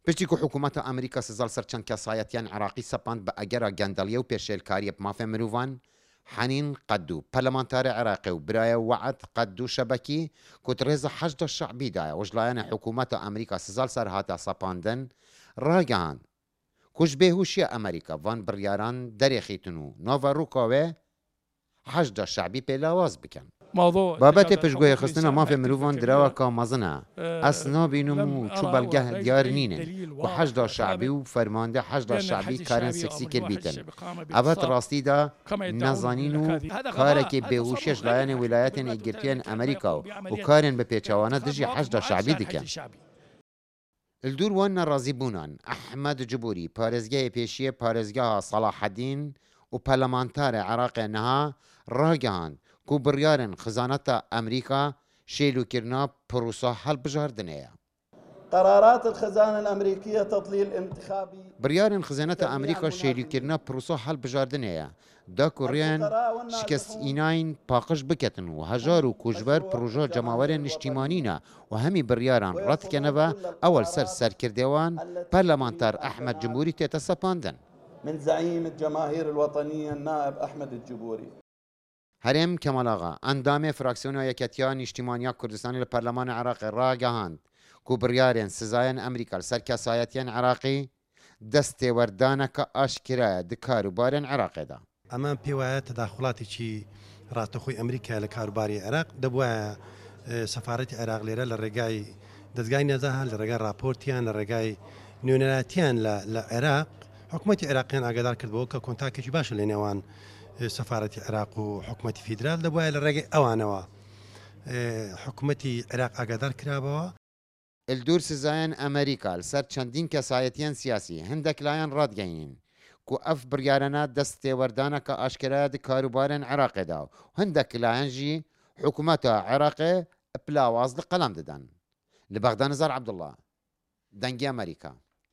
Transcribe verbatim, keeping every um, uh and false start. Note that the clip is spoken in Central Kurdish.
پشتی که حکومت ئەمریکا سزال سەر چەند کەسایەتیان عراقی سەپاند بە ئەگەرە گەندەڵیە و پێشێلکاریە بمافێ مرۆڤان حەنین قەد و پەرلەمانتارە عێراقی و برایە وەعد قەد و شەبەکی کوت ڕێزە حەشدە شەعبیدایە وەژلایەنە حکوومەتە ئەمریکا سزال سەر هاتە سەپاندن ڕاگەهاند کوش بێهوشیە ئەمریکا ڤان بڕیاران دەرێخیتن و نۆڤە ڕووکۆوێ حەشدە شەعبی پێلاواز بکەن بابەتێ پشتگوێ خستنە مافێ مرۆڤان دراوە کا مەزنە ئەس نابینم و چوو بەلگە دیار نینن و حەشدە شەعبی و فەرماندە حەشدە شەعبی کارن سکسی کردبیتن ئەبەت ڕاستیدا نەزانین و کارێکی بێهوشیەش لایەنە ویلایەتێن ئەگرتیان ئەمریکا و کارن بە پێچەوانە دژی حەشدە شەعبی دکەن الدور وان نەڕازی بوونان ئەحمەد جبوری پارێزگای پێشیە پارێزگاها سەلاحەدین و پەرلەمانتارە عێراقی نەها ڕاگەهاند کو بڕیارن خزانەتە ئەمریکا شێلوکردنا پرۆسە هەڵبژاردنەیە قرارات الخزانة الأمريكية تضليل انتخابي بڕیارن خزانەتە ئەمریکا شێلوکردنا پرۆسە هەڵبژاردنەیە دا کوڕیان شکستئیناین پاقش بکەتن و هەژار و کوژبەر پرۆژە جەماوەرە نیشتیمانینە و هەمی بڕیاران ڕەتکەنەوە ئەوەل سەر سەرکردێوان پەرلەمانتار ئەحمەد جمهوری تێتە سەپاندن من زعيم الجماهير الوطنية النائب أحمد الجبوري هەرێم کەمەڵاغا ئەندامێ فراکسیۆنە یەکەتیا نیشتیمانیا کوردستانی لە پەرلەمانی عێراقی ڕاگەهاند کو بڕیارێن سزایەن ئەمریکا سەر کەسایەتیان عێراقی دەستێوەردانەکە ئاشکرایە دی کاروبارێن عێراقیدا ئەمە پێ وایە تەداخڵاتێکی ڕاتەخۆی ئەمریکا لە کاروباری عێراق دەبووە سەفارەتی عێراق لێرە لە ڕێگای دەستگای نەزاها لە ڕێگای راپۆرتیان لە ڕێگای نوێنەراتیان لە عێراق حکوومەتی عێراقیان ئاگادار کردبەوە کە کۆنتاکێکی باشە لە نێوان سەفارەتی عێراق و حکوومەتی فیدرال دەبووە لە ڕێگەی ئەوانەوە حکوومەتی عێراق ئاگادار کرابەوە الدور سزایەن ئەمریکا سەر چەندین کەسایەتیان سیاسی هەندێک لایەن ڕادگەینین کو ئەف بڕیارانە دەستێوەردانەکە ئاشکرایە دی کاروبارێن عێراقیدا و هەندێک لایەن ژی حکوومەتە عێراقی پلاواز لە قەڵام دەدەن لە بەغدا نەزار عەبدوڵڵا دەنگی ئەمریکا